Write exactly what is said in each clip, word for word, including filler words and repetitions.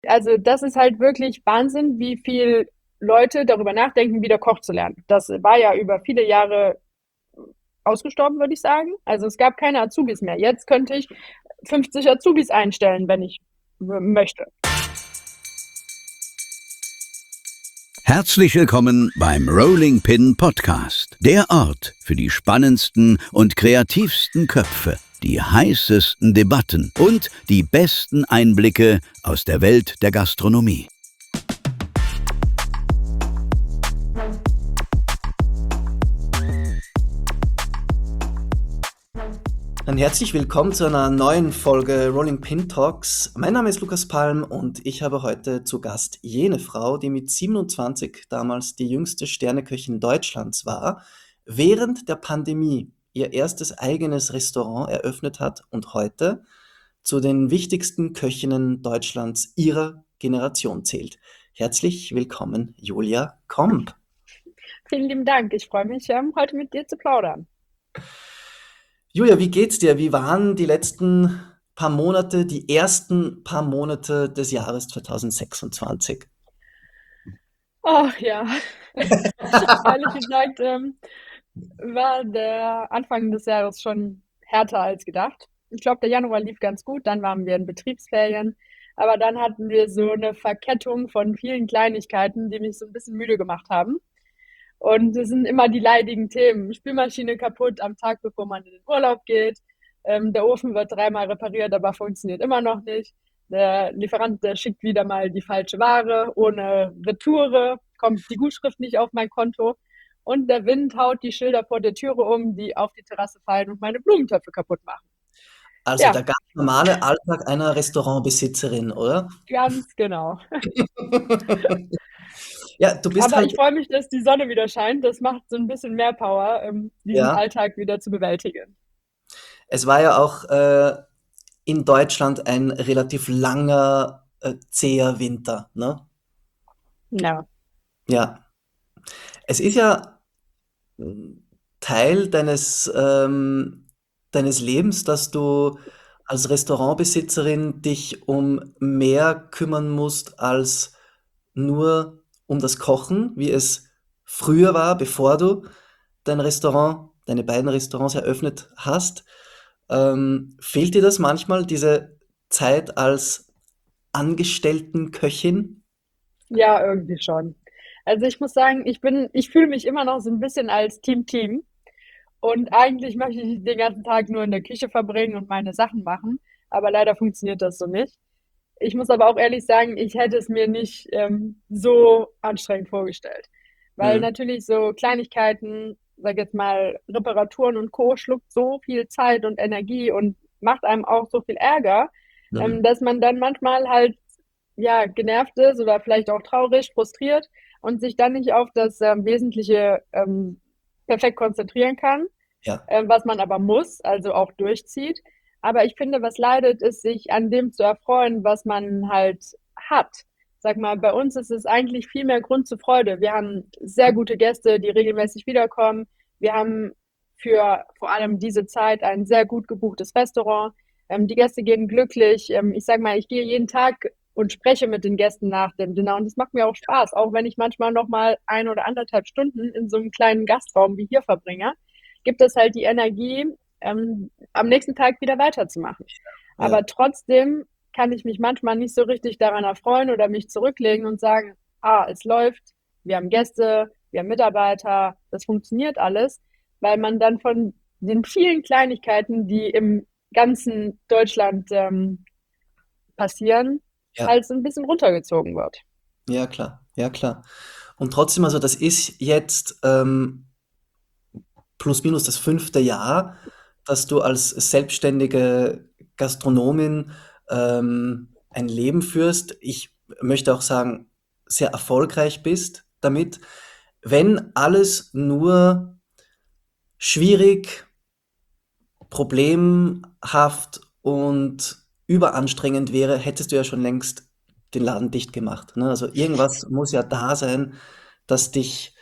also das ist halt wirklich Wahnsinn, wie viel Leute darüber nachdenken, wieder Koch zu lernen. Das war ja über viele Jahre ausgestorben, würde ich sagen. Also es gab keine Azubis mehr. Jetzt könnte ich fünfzig Azubis einstellen, wenn ich möchte. Herzlich willkommen beim Rolling Pin Podcast, der Ort für die spannendsten und kreativsten Köpfe, die heißesten Debatten und die besten Einblicke aus der Welt der Gastronomie. Dann herzlich willkommen zu einer neuen Folge Rolling Pin Talks. Mein Name ist Lukas Palm und ich habe heute zu Gast jene Frau, die mit siebenundzwanzig damals die jüngste Sterneköchin Deutschlands war, während der Pandemie ihr erstes eigenes Restaurant eröffnet hat und heute zu den wichtigsten Köchinnen Deutschlands ihrer Generation zählt. Herzlich willkommen, Julia Komp. Vielen lieben Dank. Ich freue mich, ähm, heute mit dir zu plaudern. Julia, wie geht's dir? Wie waren die letzten paar Monate, die ersten paar Monate des Jahres zwanzig sechsundzwanzig? Ach ja, ehrlich gesagt ähm, war der Anfang des Jahres schon härter als gedacht. Ich glaube, der Januar lief ganz gut, dann waren wir in Betriebsferien, aber dann hatten wir so eine Verkettung von vielen Kleinigkeiten, die mich so ein bisschen müde gemacht haben. Und es sind immer die leidigen Themen. Spülmaschine kaputt am Tag, bevor man in den Urlaub geht. Ähm, der Ofen wird dreimal repariert, aber funktioniert immer noch nicht. Der Lieferant, der schickt wieder mal die falsche Ware. Ohne Retoure kommt die Gutschrift nicht auf mein Konto. Und der Wind haut die Schilder vor der Türe um, die auf die Terrasse fallen und meine Blumentöpfe kaputt machen. Also Ja, der ganz normale Alltag einer Restaurantbesitzerin, oder? ganz genau. Ja, du bist Aber halt, ich freue mich, dass die Sonne wieder scheint. Das macht so ein bisschen mehr Power, ähm, diesen ja, Alltag wieder zu bewältigen. es war ja auch äh, in Deutschland ein relativ langer, äh, zäher Winter, ne? Ja. Ja, es ist ja Teil deines, ähm, deines Lebens, dass du als Restaurantbesitzerin dich um mehr kümmern musst als nur um das Kochen, wie es früher war, bevor du dein Restaurant, deine beiden Restaurants eröffnet hast. Ähm, fehlt dir das manchmal, diese Zeit als Angestelltenköchin? Ja, irgendwie schon. Also ich muss sagen, ich bin, ich fühle mich immer noch so ein bisschen als Team-Team. Und eigentlich möchte ich den ganzen Tag nur in der Küche verbringen und meine Sachen machen. Aber leider funktioniert das so nicht. Ich muss aber auch ehrlich sagen, ich hätte es mir nicht ähm, so anstrengend vorgestellt. Weil Mhm. natürlich so Kleinigkeiten, sag jetzt mal, Reparaturen und Co. schluckt so viel Zeit und Energie und macht einem auch so viel Ärger, ähm, Mhm. dass man dann manchmal halt ja genervt ist oder vielleicht auch traurig, frustriert und sich dann nicht auf das ähm, Wesentliche ähm, perfekt konzentrieren kann, Ja, ähm, was man aber muss, also auch durchzieht. Aber ich finde, was leidet, ist, sich an dem zu erfreuen, was man halt hat. Sag mal, bei uns ist es eigentlich viel mehr Grund zur Freude. Wir haben sehr gute Gäste, die regelmäßig wiederkommen. Wir haben für vor allem diese Zeit ein sehr gut gebuchtes Restaurant. Ähm, die Gäste gehen glücklich. Ähm, ich sag mal, ich gehe jeden Tag und spreche mit den Gästen nach dem Dinner und das macht mir auch Spaß, auch wenn ich manchmal noch mal ein oder anderthalb Stunden in so einem kleinen Gastraum wie hier verbringe, gibt es halt die Energie, ähm, am nächsten Tag wieder weiterzumachen. ja. Aber trotzdem kann ich mich manchmal nicht so richtig daran erfreuen oder mich zurücklegen und sagen, ah, es läuft, wir haben Gäste, wir haben Mitarbeiter, das funktioniert alles, weil man dann von den vielen Kleinigkeiten, die im ganzen Deutschland ähm, passieren, Ja. halt so ein bisschen runtergezogen wird. Ja, klar, ja, klar. Und trotzdem, also das ist jetzt ähm, plus minus das fünfte Jahr, dass du als selbstständige Gastronomin ähm, ein Leben führst. Ich möchte auch sagen, sehr erfolgreich bist damit. Wenn alles nur schwierig, problemhaft und überanstrengend wäre, hättest du ja schon längst den Laden dicht gemacht. Ne? Also irgendwas muss ja da sein, das dich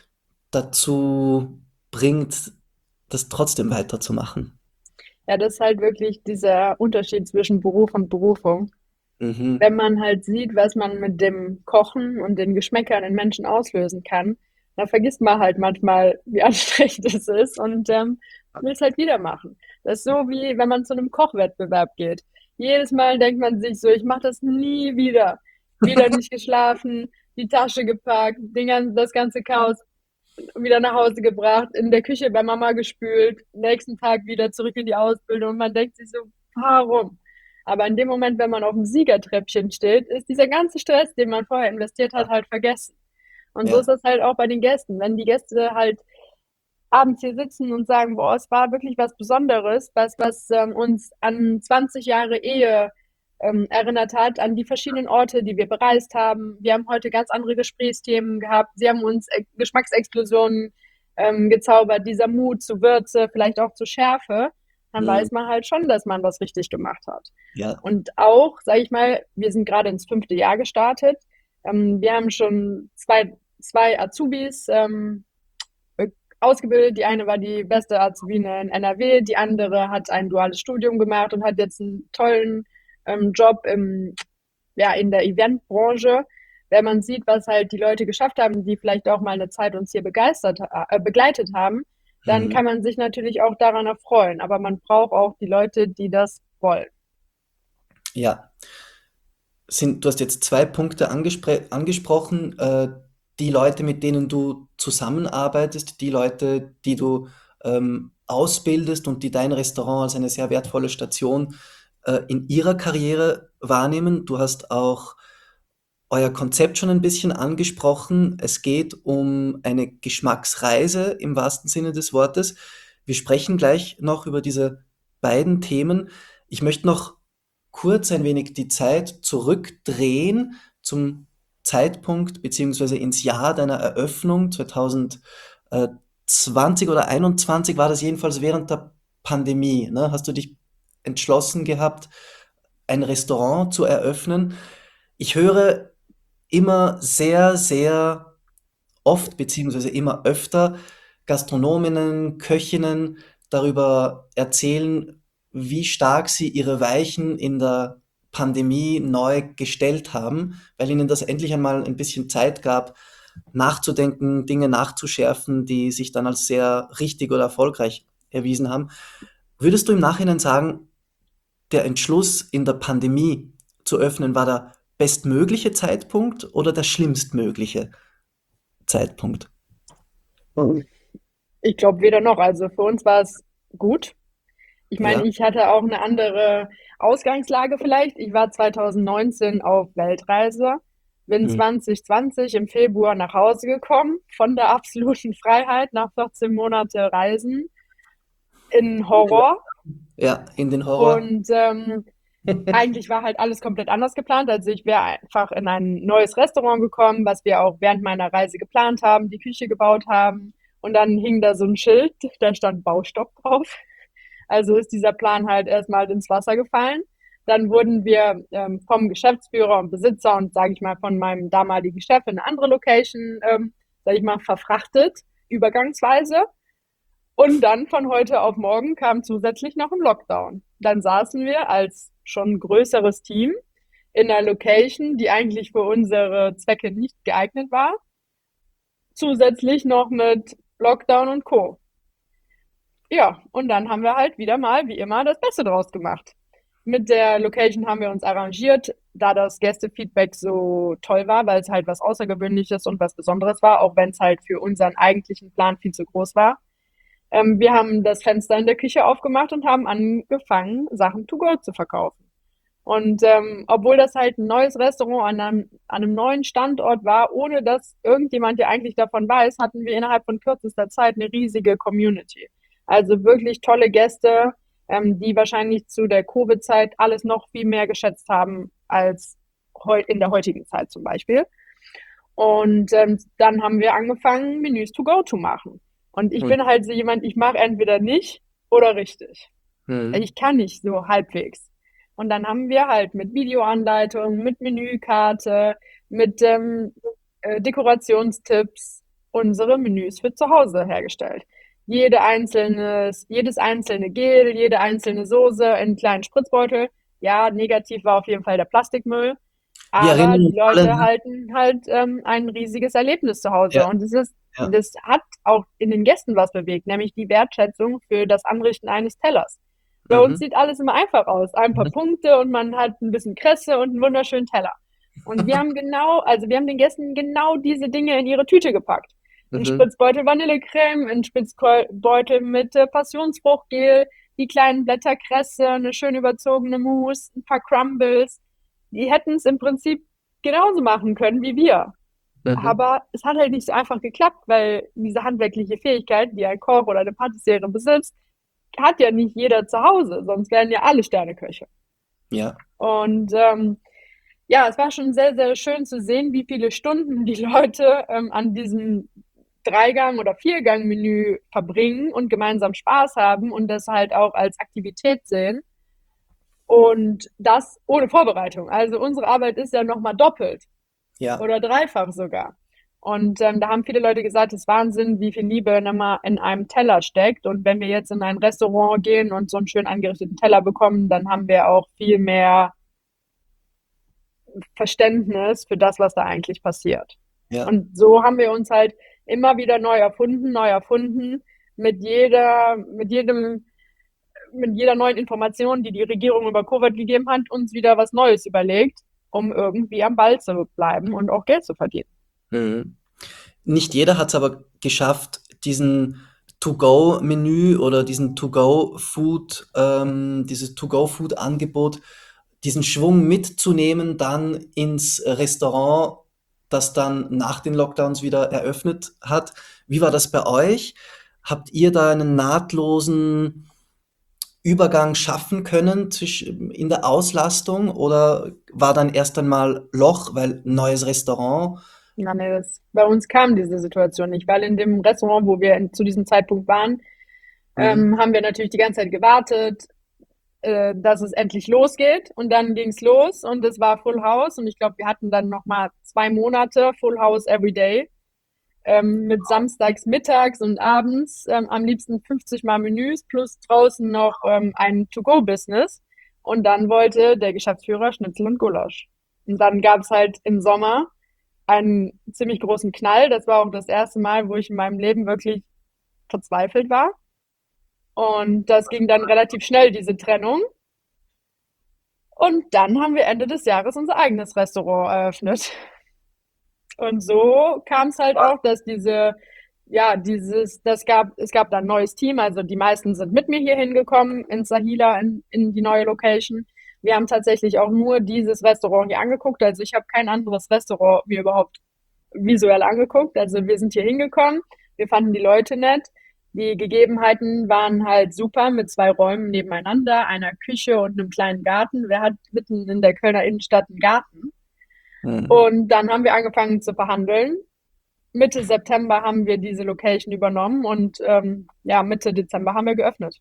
dazu bringt, das trotzdem weiterzumachen. Ja, das ist halt wirklich dieser Unterschied zwischen Beruf und Berufung. Mhm. Wenn man halt sieht, was man mit dem Kochen und den Geschmäckern in Menschen auslösen kann, dann vergisst man halt manchmal, wie anstrengend es ist und ähm, will es halt wieder machen. Das ist so wie wenn man zu einem Kochwettbewerb geht. Jedes Mal denkt man sich so, ich mache das nie wieder. Wieder nicht geschlafen, die Tasche gepackt, den ganzen, das ganze Chaos wieder nach Hause gebracht, in der Küche bei Mama gespült, nächsten Tag wieder zurück in die Ausbildung und man denkt sich so, warum? Aber in dem Moment, wenn man auf dem Siegertreppchen steht, ist dieser ganze Stress, den man vorher investiert hat, Ja, halt vergessen. Und so ja. ist das halt auch bei den Gästen. Wenn die Gäste halt abends hier sitzen und sagen, boah, es war wirklich was Besonderes, was, was ähm, uns an zwanzig Jahre Ehe ähm, erinnert hat, an die verschiedenen Orte, die wir bereist haben. Wir haben heute ganz andere Gesprächsthemen gehabt. Sie haben uns äh, Geschmacksexplosionen ähm, gezaubert, dieser Mut zu Würze, vielleicht auch zu Schärfe. Dann Mhm. weiß man halt schon, dass man was richtig gemacht hat. Ja. Und auch, sage ich mal, wir sind gerade ins fünfte Jahr gestartet. Ähm, wir haben schon zwei, zwei Azubis ähm, ausgebildet. Die eine war die beste Azubine in N R W, die andere hat ein duales Studium gemacht und hat jetzt einen tollen ähm, Job im, ja, in der Eventbranche. Wenn man sieht, was halt die Leute geschafft haben, die vielleicht auch mal eine Zeit uns hier begeistert, äh, begleitet haben, dann Mhm. kann man sich natürlich auch daran erfreuen. Aber man braucht auch die Leute, die das wollen. Ja. Sind, du hast jetzt zwei Punkte angespre angesprochen. Äh, die Leute, mit denen du zusammenarbeitest, die Leute, die du ähm, ausbildest und die dein Restaurant als eine sehr wertvolle Station äh, in ihrer Karriere wahrnehmen. Du hast auch euer Konzept schon ein bisschen angesprochen. Es geht um eine Geschmacksreise im wahrsten Sinne des Wortes. Wir sprechen gleich noch über diese beiden Themen. Ich möchte noch kurz ein wenig die Zeit zurückdrehen zum Zeitpunkt beziehungsweise ins Jahr deiner Eröffnung zwanzig zwanzig oder einundzwanzig war das jedenfalls während der Pandemie, ne? Hast du dich entschlossen gehabt, ein Restaurant zu eröffnen? Ich höre immer sehr, sehr oft beziehungsweise immer öfter Gastronominnen, Köchinnen darüber erzählen, wie stark sie ihre Weichen in der Pandemie neu gestellt haben, weil ihnen das endlich einmal ein bisschen Zeit gab, nachzudenken, Dinge nachzuschärfen, die sich dann als sehr richtig oder erfolgreich erwiesen haben. Würdest du im Nachhinein sagen, der Entschluss in der Pandemie zu öffnen war der bestmögliche Zeitpunkt oder der schlimmstmögliche Zeitpunkt? Ich glaube weder noch. Also für uns war es gut. Ich meine, Ja. ich hatte auch eine andere Ausgangslage vielleicht. Ich war zwanzig neunzehn auf Weltreise, bin Mhm. zwanzig zwanzig im Februar nach Hause gekommen, von der absoluten Freiheit nach vierzehn Monate Reisen in Horror. Ja, in den Horror. Und ähm, eigentlich war halt alles komplett anders geplant. Also ich wäre einfach in ein neues Restaurant gekommen, was wir auch während meiner Reise geplant haben, die Küche gebaut haben. Und dann hing da so ein Schild, da stand Baustopp drauf. Also ist dieser Plan halt erstmal ins Wasser gefallen. Dann wurden wir ähm, vom Geschäftsführer und Besitzer und, sage ich mal, von meinem damaligen Chef in eine andere Location, ähm, sage ich mal, verfrachtet, übergangsweise. Und dann von heute auf morgen kam zusätzlich noch ein Lockdown. Dann saßen wir als schon größeres Team in einer Location, die eigentlich für unsere Zwecke nicht geeignet war, zusätzlich noch mit Lockdown und Co. Ja, und dann haben wir halt wieder mal, wie immer, das Beste draus gemacht. Mit der Location haben wir uns arrangiert, da das Gästefeedback so toll war, weil es halt was Außergewöhnliches und was Besonderes war, auch wenn es halt für unseren eigentlichen Plan viel zu groß war. Ähm, wir haben das Fenster in der Küche aufgemacht und haben angefangen, Sachen to go zu verkaufen. Und ähm, obwohl das halt ein neues Restaurant an einem, an einem neuen Standort war, ohne dass irgendjemand ja eigentlich davon weiß, hatten wir innerhalb von kürzester Zeit eine riesige Community. Also wirklich tolle Gäste, ähm, die wahrscheinlich zu der Covid-Zeit alles noch viel mehr geschätzt haben als heu in der heutigen Zeit zum Beispiel. Und ähm, dann haben wir angefangen, Menüs to go zu machen. Und ich Hm. bin halt so jemand, ich mache entweder nicht oder richtig. Mhm. Ich kann nicht so halbwegs. Und dann haben wir halt mit Videoanleitung, mit Menükarte, mit ähm, äh, Dekorationstipps unsere Menüs für zu Hause hergestellt. Jede einzelne, jedes einzelne Gel, jede einzelne Soße in kleinen Spritzbeutel ja, negativ war auf jeden Fall der Plastikmüll, Wir aber erinnern die uns alle, Leute ne? halten halt ähm, ein riesiges Erlebnis zu Hause. Ja, Und das ist, ja. das hat auch in den Gästen was bewegt, nämlich die Wertschätzung für das Anrichten eines Tellers. Bei uns Mhm. sieht alles immer einfach aus. Ein paar Mhm. Punkte und man hat ein bisschen Kresse und einen wunderschönen Teller. Und wir haben genau, also wir haben den Gästen genau diese Dinge in ihre Tüte gepackt. Ein Mhm. Spritzbeutel Vanillecreme, ein Spritzbeutel mit äh, Passionsfruchtgel, die kleinen Blätter Kresse, eine schön überzogene Mousse, ein paar Crumbles. Die hätten es im Prinzip genauso machen können wie wir. Mhm. Aber es hat halt nicht so einfach geklappt, weil diese handwerkliche Fähigkeit, die ein Koch oder eine Patissiere besitzt, hat ja nicht jeder zu Hause, sonst wären ja alle Sterneköche. Ja. Und ähm, ja, es war schon sehr, sehr schön zu sehen, wie viele Stunden die Leute ähm, an diesem Dreigang- oder Viergang-Menü verbringen und gemeinsam Spaß haben und das halt auch als Aktivität sehen. Und das ohne Vorbereitung. Also unsere Arbeit ist ja nochmal doppelt Ja. oder dreifach sogar. Und ähm, da haben viele Leute gesagt, es ist Wahnsinn, wie viel Liebe immer in einem Teller steckt. Und wenn wir jetzt in ein Restaurant gehen und so einen schön angerichteten Teller bekommen, dann haben wir auch viel mehr Verständnis für das, was da eigentlich passiert. Ja. Und so haben wir uns halt immer wieder neu erfunden, neu erfunden, mit jeder, mit jedem, mit jeder neuen Information, die die Regierung über Covid gegeben hat, uns wieder was Neues überlegt, um irgendwie am Ball zu bleiben und auch Geld zu verdienen. Mhm. Nicht jeder hat es aber geschafft, diesen To-Go-Menü oder diesen To-Go-Food, ähm, dieses To-Go-Food-Angebot, diesen Schwung mitzunehmen dann ins Restaurant, das dann nach den Lockdowns wieder eröffnet hat. Wie war das bei euch? Habt ihr da einen nahtlosen Übergang schaffen können zwisch in der Auslastung oder war dann erst einmal Loch, weil neues Restaurant? Ja, nee, das, bei uns kam diese Situation nicht, weil in dem Restaurant, wo wir in, zu diesem Zeitpunkt waren, Mhm. ähm, haben wir natürlich die ganze Zeit gewartet, äh, dass es endlich losgeht. Und dann ging es los und es war Full House. Und ich glaube, wir hatten dann nochmal zwei Monate Full House every day. Ähm, mit samstags, mittags und abends ähm, am liebsten fünfzig Mal Menüs plus draußen noch ähm, ein To-Go-Business. Und dann wollte der Geschäftsführer Schnitzel und Gulasch. Und dann gab es halt im Sommer einen ziemlich großen Knall. Das war auch das erste Mal, wo ich in meinem Leben wirklich verzweifelt war. Und das ging dann relativ schnell, diese Trennung. Und dann haben wir Ende des Jahres unser eigenes Restaurant eröffnet. Und so kam es halt auch, dass diese, ja, dieses, das gab, es gab dann ein neues Team, also die meisten sind mit mir hier hingekommen in Sahila, in, in die neue Location. Wir haben tatsächlich auch nur dieses Restaurant hier angeguckt, also ich habe kein anderes Restaurant mir überhaupt visuell angeguckt. Also wir sind hier hingekommen, wir fanden die Leute nett. Die Gegebenheiten waren halt super mit zwei Räumen nebeneinander, einer Küche und einem kleinen Garten. Wer hat mitten in der Kölner Innenstadt einen Garten? Mhm. Und dann haben wir angefangen zu verhandeln. Mitte September haben wir diese Location übernommen und ähm, ja, Mitte Dezember haben wir geöffnet.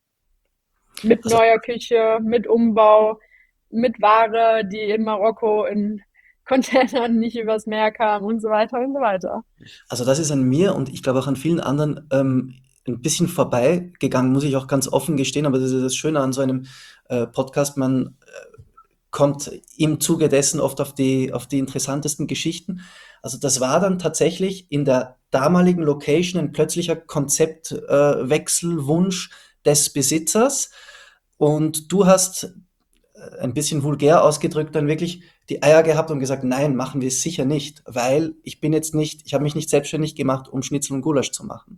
Mit Also neuer Küche, mit Umbau, mit Ware, die in Marokko in Containern nicht übers Meer kam und so weiter und so weiter. also das ist an mir und ich glaube auch an vielen anderen, ähm, 'n bisschen vorbeigegangen, muss ich auch ganz offen gestehen, aber das ist das Schöne an so einem, äh, Podcast. Man, äh, kommt im Zuge dessen oft auf die auf die interessantesten Geschichten. Also, das war dann tatsächlich in der damaligen Location ein plötzlicher Konzeptwechselwunsch äh, Wechselwunsch des Besitzers und du hast, äh, ein bisschen vulgär ausgedrückt, dann wirklich die Eier gehabt und gesagt: „Nein, machen wir sicher nicht, weil ich bin jetzt nicht ich habe mich nicht selbstständig gemacht, um Schnitzel und Gulasch zu machen.“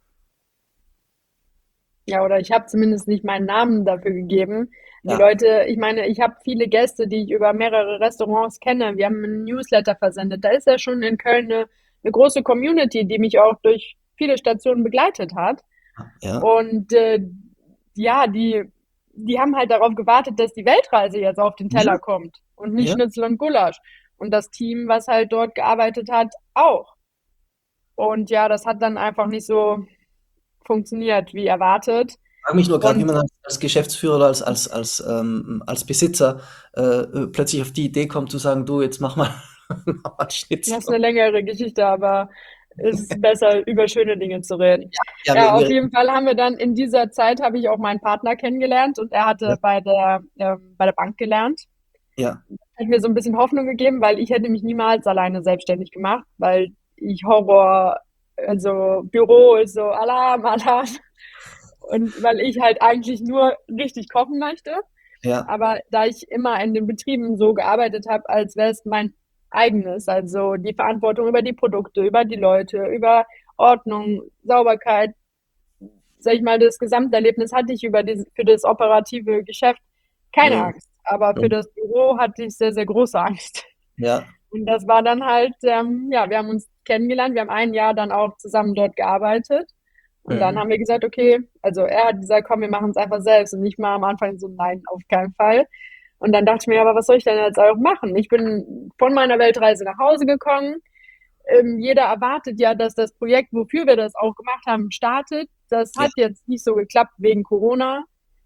Ja, oder ich habe zumindest nicht meinen Namen dafür gegeben. Die Ja, Leute, ich meine, ich habe viele Gäste, die ich über mehrere Restaurants kenne. Wir haben einen Newsletter versendet. Da ist ja schon in Köln eine, eine große Community, die mich auch durch viele Stationen begleitet hat. ja, Und äh, ja, die, die haben halt darauf gewartet, dass die Weltreise jetzt auf den ja, Teller kommt und nicht ja. Schnitzel und Gulasch. Und das Team, was halt dort gearbeitet hat, auch. Und ja, das hat dann einfach nicht so funktioniert wie erwartet. Ich frage mich nur grad, wie Und man als als Geschäftsführer oder als als als, ähm als Besitzer, äh, äh, plötzlich auf die Idee kommt zu sagen: „Du, jetzt mach mal mach mal das ist Schnitzel.“ eine längere Geschichte, aber ist besser, über schöne Dinge zu reden. Ja, wir, Ja, auf wir, jeden Fall haben wir dann in dieser Zeit habe ich auch meinen Partner kennengelernt und er ja, hatte bei der, ähm, bei der Bank gelernt. ja, Hat mir so ein bisschen Hoffnung gegeben, weil ich hätte mich niemals alleine selbstständig gemacht, weil ich Horror, also Büro ist so Alarm, Alarm. Und weil ich halt eigentlich nur richtig kochen möchte. ja, Aber da ich immer in den Betrieben so gearbeitet habe, als wäre es mein eigenes, also die Verantwortung über die Produkte, über die Leute, über Ordnung, Sauberkeit, sag ich mal, das Gesamterlebnis hatte ich über dieses, für das operative Geschäft keine mm, Angst. Aber für mm, das Büro hatte ich sehr, sehr große Angst. ja, Und das war dann halt, ähm, ja, wir haben uns kennengelernt, wir haben ein Jahr dann auch zusammen dort gearbeitet. Und dann mm, haben wir gesagt, okay, also er hat gesagt, komm, wir machen es einfach selbst. Und ich mal am Anfang so, nein, auf keinen Fall. Und dann dachte ich mir, aber was soll ich denn jetzt auch machen? Ich bin von meiner Weltreise nach Hause gekommen. Ähm, jeder erwartet ja, dass das Projekt, wofür wir das auch gemacht haben, startet. Das ja, hat jetzt nicht so geklappt wegen Corona.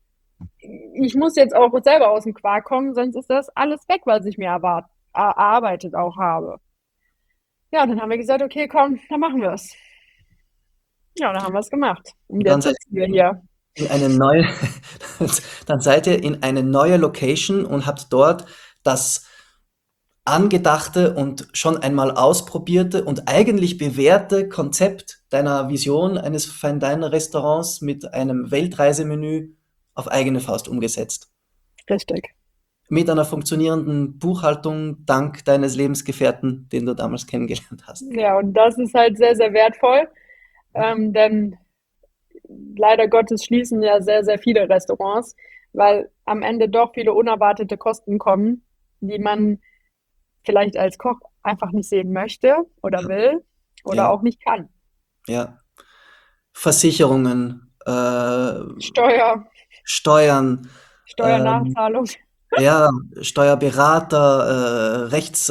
Ich muss jetzt auch selber aus dem Quark kommen, sonst ist das alles weg, was ich mir erwart erarbeitet auch habe. Ja, und dann haben wir gesagt, okay, komm, dann machen wir es. Ja, dann haben wir es gemacht. Und und dann jetzt seid sitzen wir ihr hier. in eine neue, dann seid ihr in eine neue Location und habt dort das angedachte und schon einmal ausprobierte und eigentlich bewährte Konzept deiner Vision eines Fine-Dine-Restaurants mit einem Weltreisemenü auf eigene Faust umgesetzt. Richtig. Mit einer funktionierenden Buchhaltung dank deines Lebensgefährten, den du damals kennengelernt hast. Ja, und das ist halt sehr, sehr wertvoll, ähm, denn leider Gottes schließen ja sehr, sehr viele Restaurants, weil am Ende doch viele unerwartete Kosten kommen, die man vielleicht als Koch einfach nicht sehen möchte oder Ja, will oder ja, auch nicht kann. ja. Versicherungen, äh, Steuer, Steuern, ähm, Steuernachzahlung. ja, Steuerberater, äh,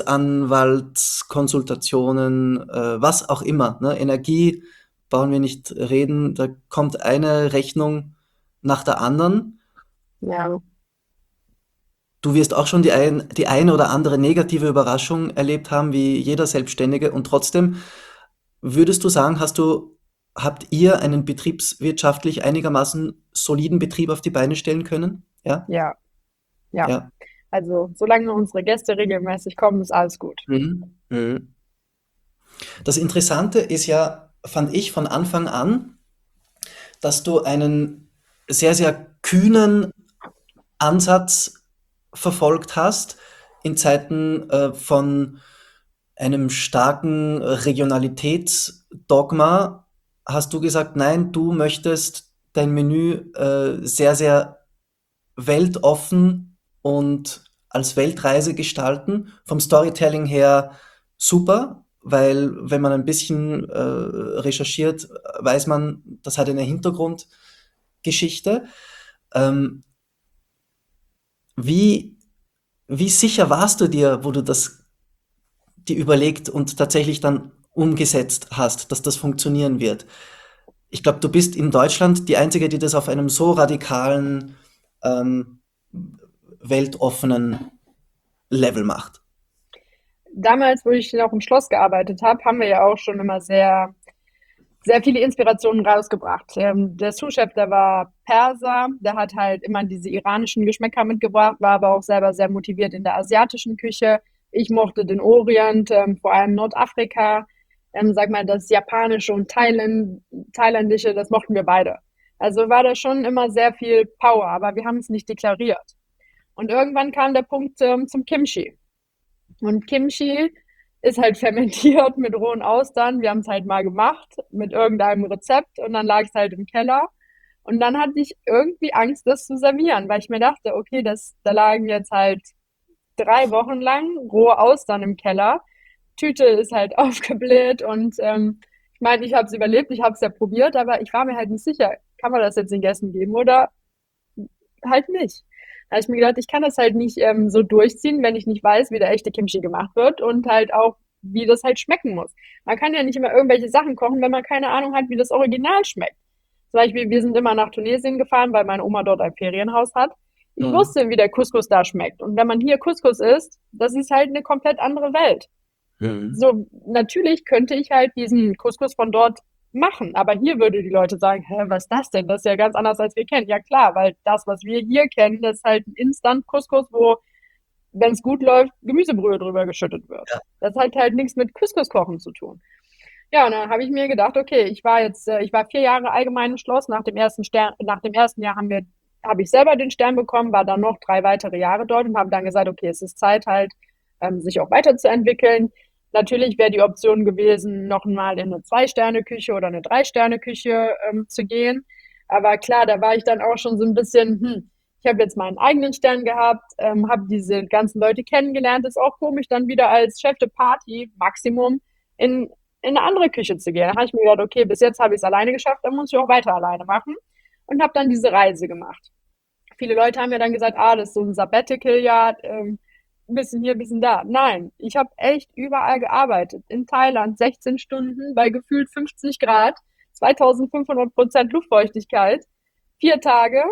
Rechtsanwaltskonsultationen, äh, was auch immer. Ne? Energie brauchen wir nicht reden. Da kommt eine Rechnung nach der anderen. Ja, Du wirst auch schon die, ein, die eine oder andere negative Überraschung erlebt haben, wie jeder Selbstständige. Und trotzdem würdest du sagen, hast du, habt ihr einen betriebswirtschaftlich einigermaßen soliden Betrieb auf die Beine stellen können? Ja, ja, ja. ja. Also, solange unsere Gäste regelmäßig kommen, ist alles gut. Mhm. Mhm. Das Interessante ist ja, fand ich von Anfang an, dass du einen sehr, sehr kühnen Ansatz verfolgt hast in Zeiten äh, von einem starken Regionalitätsdogma. Hast du gesagt, nein, du möchtest dein Menü äh, sehr, sehr weltoffen und als Weltreise gestalten. Vom Storytelling her super, weil wenn man ein bisschen äh, recherchiert, weiß man, das hat eine Hintergrundgeschichte. Ähm, wie, wie sicher warst du dir, wo du das dir überlegt und tatsächlich dann umgesetzt hast, dass das funktionieren wird? Ich glaube, du bist in Deutschland die Einzige, die das auf einem so radikalen, ähm, weltoffenen Level macht. Damals, wo ich noch im Schloss gearbeitet habe, haben wir ja auch schon immer sehr, sehr viele Inspirationen rausgebracht. Ähm, der Sous-Chef, der war Perser, der hat halt immer diese iranischen Geschmäcker mitgebracht, war aber auch selber sehr motiviert in der asiatischen Küche. Ich mochte den Orient, ähm, vor allem Nordafrika. Ähm, sag mal, das Japanische und Thailand, Thailändische, das mochten wir beide. Also war da schon immer sehr viel Power, aber wir haben es nicht deklariert. Und irgendwann kam der Punkt ähm, zum Kimchi. Und Kimchi ist halt fermentiert mit rohen Austern. Wir haben es halt mal gemacht mit irgendeinem Rezept und dann lag es halt im Keller. Und dann hatte ich irgendwie Angst, das zu servieren, weil ich mir dachte, okay, das, da lagen jetzt halt drei Wochen lang rohe Austern im Keller. Tüte ist halt aufgebläht und ähm, ich meine, ich habe es überlebt, ich habe es ja probiert, aber ich war mir halt nicht sicher, kann man das jetzt den Gästen geben oder halt nicht. Da habe ich mir gedacht, ich kann das halt nicht ähm, so durchziehen, wenn ich nicht weiß, wie der echte Kimchi gemacht wird und halt auch, wie das halt schmecken muss. Man kann ja nicht immer irgendwelche Sachen kochen, wenn man keine Ahnung hat, wie das Original schmeckt. Zum Beispiel, wir sind immer nach Tunesien gefahren, weil meine Oma dort ein Ferienhaus hat. Ich Mhm. wusste, wie der Couscous da schmeckt. Und wenn man hier Couscous isst, das ist halt eine komplett andere Welt. Mhm. So, natürlich könnte ich halt diesen Couscous von dort machen, aber hier würde die Leute sagen: „Hä, was ist das denn? Das ist ja ganz anders, als wir kennen.“ Ja klar, weil das, was wir hier kennen, das ist halt 'n Instant-Couscous, wo, wenn's gut läuft, Gemüsebrühe drüber geschüttet wird. Ja. Das hat halt nix mit Couscous kochen zu tun. Ja, und dann habe ich mir gedacht: „Okay, ich war jetzt äh, ich war vier Jahre allgemeines Schloss. Nach dem ersten Stern nach dem ersten Jahr haben wir habe ich selber den Stern bekommen, war dann noch drei weitere Jahre dort und habe dann gesagt: „Okay, es ist Zeit halt, ähm, sich auch weiterzuentwickeln.“ Natürlich wäre die Option gewesen, noch mal in 'ne Zwei-Sterne-Küche oder 'ne Drei-Sterne-Küche, ähm, zu gehen. Aber klar, da war ich dann auch schon so 'n bisschen: „Hm, ich habe jetzt meinen eigenen Stern gehabt, ähm, habe diese ganzen Leute kennengelernt. Ist auch komisch, dann wieder als Chef de Partie Maximum in in 'ne andere Küche zu gehen.“ Da habe ich mir gedacht: „Okay, bis jetzt habe ich's alleine geschafft, dann muss ich auch weiter alleine machen.“ Und habe dann diese Reise gemacht. Viele Leute haben ja dann gesagt: „Ah, das ist so 'n Sabbatical-Jahr, ähm, bisschen hier, bisschen da.“ Nein, ich habe echt überall gearbeitet. In Thailand sechzehn Stunden bei gefühlt fünfzig Grad, zweitausendfünfhundert Prozent Luftfeuchtigkeit, vier Tage,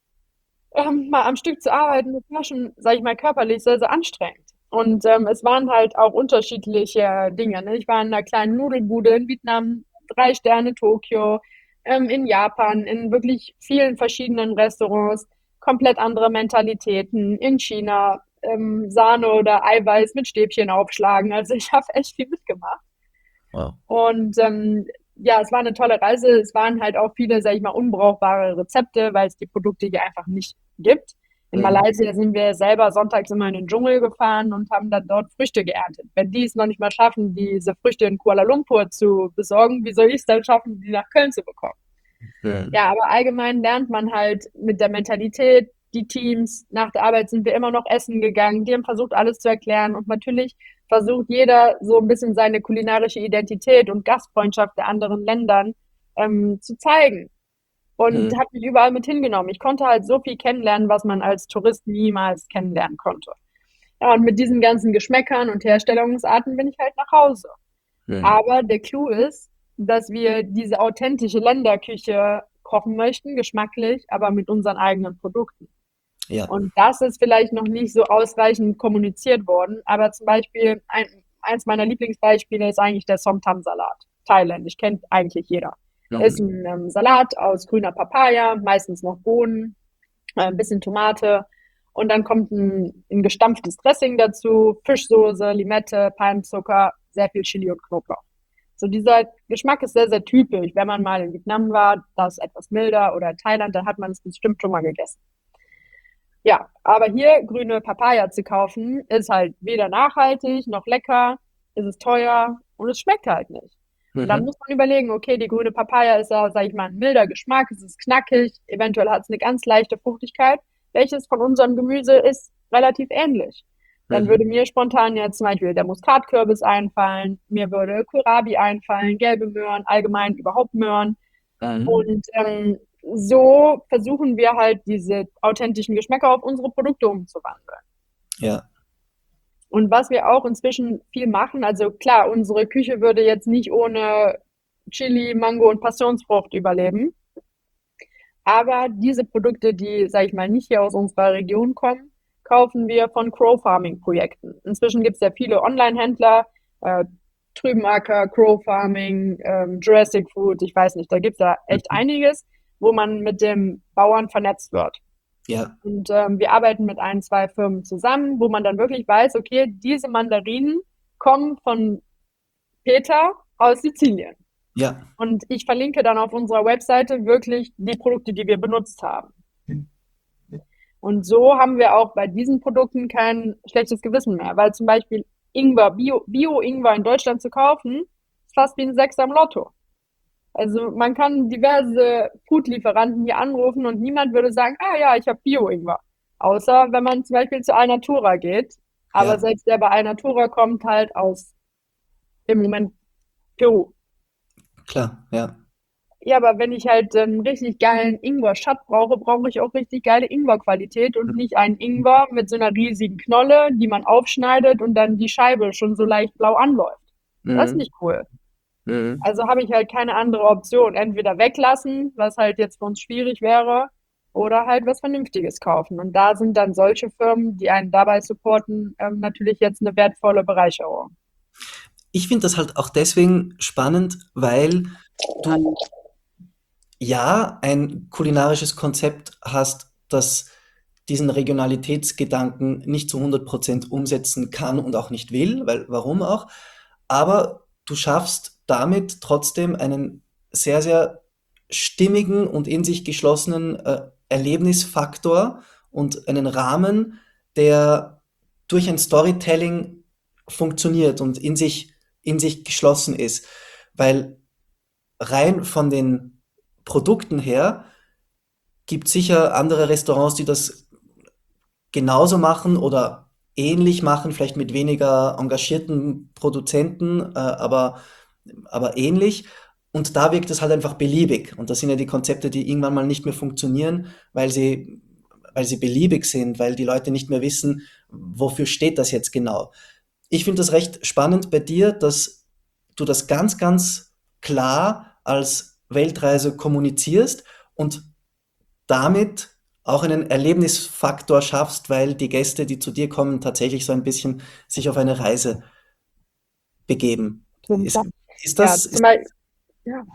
ähm, mal am Stück zu arbeiten, das war schon, sage ich mal, körperlich sehr, sehr anstrengend. Und, ähm, es waren halt auch unterschiedliche Dinge, ne? Ich war in 'ner kleinen Nudelbude in Vietnam, drei Sterne Tokio, ähm, in Japan, in wirklich vielen verschiedenen Restaurants, komplett andere Mentalitäten, in China, ähm, Sahne oder Eiweiß mit Stäbchen aufschlagen. Also, ich habe echt viel mitgemacht. Wow. Und, ähm, ja, es war 'ne tolle Reise. Es waren halt auch viele, sage ich mal, unbrauchbare Rezepte, weil's die Produkte hier einfach nicht gibt. In Mhm. Malaysia sind wir selber sonntags immer in den Dschungel gefahren und haben dann dort Früchte geerntet. Wenn die es noch nicht mal schaffen, diese Früchte in Kuala Lumpur zu besorgen, wie soll ich's dann schaffen, die nach Köln zu bekommen? Mhm. Ja, aber allgemein lernt man halt mit der Mentalität, die Teams. Nach der Arbeit sind wir immer noch essen gegangen. Die haben versucht, alles zu erklären und natürlich versucht jeder so 'n bisschen seine kulinarische Identität und Gastfreundschaft der anderen Ländern, ähm, zu zeigen und Mhm. hat mich überall mit hingenommen. Ich konnte halt so viel kennenlernen, was man als Tourist niemals kennenlernen konnte. Ja, und mit diesen ganzen Geschmäckern und Herstellungsarten bin ich halt nach Hause. Mhm. Aber der Clou ist, dass wir diese authentische Länderküche kochen möchten, geschmacklich, aber mit unseren eigenen Produkten. Ja. Und das ist vielleicht noch nicht so ausreichend kommuniziert worden, aber zum Beispiel ein eins meiner Lieblingsbeispiele ist eigentlich der Som Tam Salat, thailändisch, kennt eigentlich jeder. Ist Mhm. 'n, ähm, Salat aus grüner Papaya, meistens noch Bohnen, äh, 'n bisschen Tomate und dann kommt 'n 'n gestampftes Dressing dazu, Fischsoße, Limette, Palmzucker, sehr viel Chili und Knoblauch. So dieser Geschmack ist sehr, sehr typisch. Wenn man mal in Vietnam war, das etwas milder oder Thailand, dann hat man's bestimmt schon mal gegessen. Ja, aber hier grüne Papaya zu kaufen, ist halt weder nachhaltig noch lecker, es ist teuer und es schmeckt halt nicht. Und dann Mhm. muss man überlegen: „Okay, die grüne Papaya ist ja, sage ich mal, 'n milder Geschmack, es ist knackig, eventuell hat's 'ne ganz leichte Fruchtigkeit. Welches von unserem Gemüse ist relativ ähnlich?“ Dann Mhm. würde mir spontan jetzt zum Beispiel der Muskatkürbis einfallen, mir würde Kohlrabi einfallen, gelbe Möhren, allgemein überhaupt Möhren. Mhm. Und, ähm, so versuchen wir halt, diese authentischen Geschmäcker auf unsere Produkte umzuwandeln. Ja. Und was wir auch inzwischen viel machen also klar, unsere Küche würde jetzt nicht ohne Chili, Mango und Passionsfrucht überleben. Aber diese Produkte, die, sage ich mal, nicht hier aus unserer Region kommen, kaufen wir von Crow-Farming-Projekten. Inzwischen gibt's ja viele Onlinehändler, äh, Trübenacker, Crow-Farming, ähm, Jurassic Food, ich weiß nicht, da gibt's ja echt Mhm. einiges, wo man mit dem Bauern vernetzt wird. Ja. Und, ähm, wir arbeiten mit ein, zwei Firmen zusammen, wo man dann wirklich weiß: „Okay, diese Mandarinen kommen von Peter aus Sizilien.“ Ja. Und ich verlinke dann auf unserer Webseite wirklich die Produkte, die wir benutzt haben. Und so haben wir auch bei diesen Produkten kein schlechtes Gewissen mehr, weil zum Beispiel Ingwer, Bio Bio-Ingwer in Deutschland zu kaufen, ist fast wie 'n Sechser im Lotto. Also, man kann diverse Food-Lieferanten hier anrufen und niemand würde sagen: „Ah ja, ich habe Bio-Ingwer.“ Außer wenn man zum Beispiel zu Alnatura geht, aber Ja. selbst der bei Alnatura kommt halt aus im Moment Peru. Klar, ja. Ja, aber wenn ich halt 'n richtig geilen Ingwer-Shot brauche, brauche ich auch richtig geile Ingwerqualität und nicht einen Ingwer mit so 'ner riesigen Knolle, die man aufschneidet und dann die Scheibe schon so leicht blau anläuft. Das ist Mhm. nicht cool. Mhm. Also habe ich halt keine andere Option. Entweder weglassen, was halt jetzt für uns schwierig wäre, oder halt was Vernünftiges kaufen. Und da sind dann solche Firmen, die einen dabei supporten, ähm, natürlich jetzt 'ne wertvolle Bereicherung. Ich finde das halt auch deswegen spannend, weil du ja ein kulinarisches Konzept hast, das diesen Regionalitätsgedanken nicht zu hundert Prozent umsetzen kann und auch nicht will, weil warum auch? Aber du schaffst damit trotzdem einen sehr, sehr stimmigen und in sich geschlossenen äh, Erlebnisfaktor und einen Rahmen, der durch ein Storytelling funktioniert und in sich, in sich geschlossen ist. Weil rein von den Produkten her gibt sicher andere Restaurants, die das genauso machen oder ähnlich machen, vielleicht mit weniger engagierten Produzenten, äh, aber, aber ähnlich. Und da wirkt es halt einfach beliebig. Und das sind ja die Konzepte, die irgendwann mal nicht mehr funktionieren, weil sie, weil sie beliebig sind, weil die Leute nicht mehr wissen, wofür steht das jetzt genau. Ich finde das recht spannend bei dir, dass du das ganz, ganz klar als Weltreise kommunizierst und damit auch einen Erlebnisfaktor schaffst, weil die Gäste, die zu dir kommen, tatsächlich so ein bisschen sich auf eine Reise begeben. So, Ist, ist ja, das, zum ist, Beispiel, ja.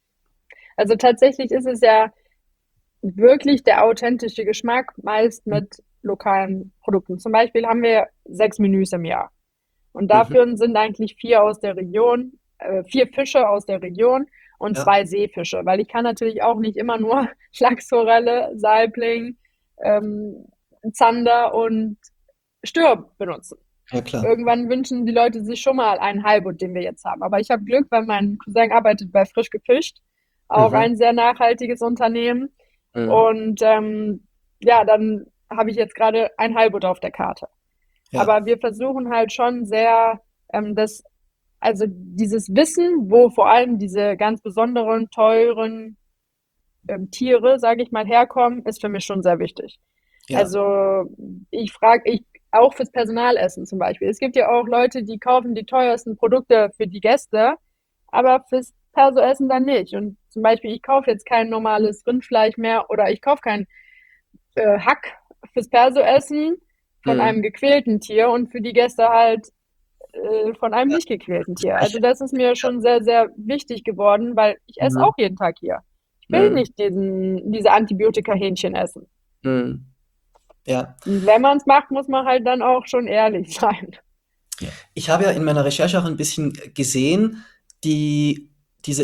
Also tatsächlich ist es ja wirklich der authentische Geschmack, meist mit lokalen Produkten. Zum Beispiel haben wir sechs Menüs im Jahr. Und mhm, dafür sind eigentlich vier aus der Region, äh, vier Fische aus der Region und ja, zwei Seefische, weil ich kann natürlich auch nicht immer nur Lachsforelle, Saibling, ähm, Zander und Stör benutzen. ja klar. Irgendwann wünschen die Leute sich schon mal einen Halbut, den wir jetzt haben. Aber ich habe Glück, weil mein Cousin arbeitet bei Frisch gefischt, auch Mhm, ein sehr nachhaltiges Unternehmen. mhm, Und ähm, ja, dann habe ich jetzt gerade ein Halbut auf der Karte. ja, Aber wir versuchen halt schon sehr, ähm, das, also dieses Wissen, wo vor allem diese ganz besonderen, teuren ähm, Tiere, sage ich mal, herkommen, ist für mich schon sehr wichtig. ja, Also ich frage, ich auch fürs Personalessen zum Beispiel. Es gibt ja auch Leute, die kaufen die teuersten Produkte für die Gäste, aber fürs Perso-Essen dann nicht. Und zum Beispiel, ich kaufe jetzt kein normales Rindfleisch mehr oder ich kaufe kein äh, Hack fürs Perso-Essen von mhm, einem gequälten Tier und für die Gäste halt äh, von einem ja, nicht gequälten das Tier. Also Gleiche. das ist mir Ja, schon sehr, sehr wichtig geworden, weil ich esse mhm, auch jeden Tag hier. Ich will mhm, nicht diesen, diese Antibiotika-Hähnchen essen. mhm, ja. Und wenn man es macht, muss man halt dann auch schon ehrlich sein. Ich habe ja in meiner Recherche auch ein bisschen gesehen, die, diese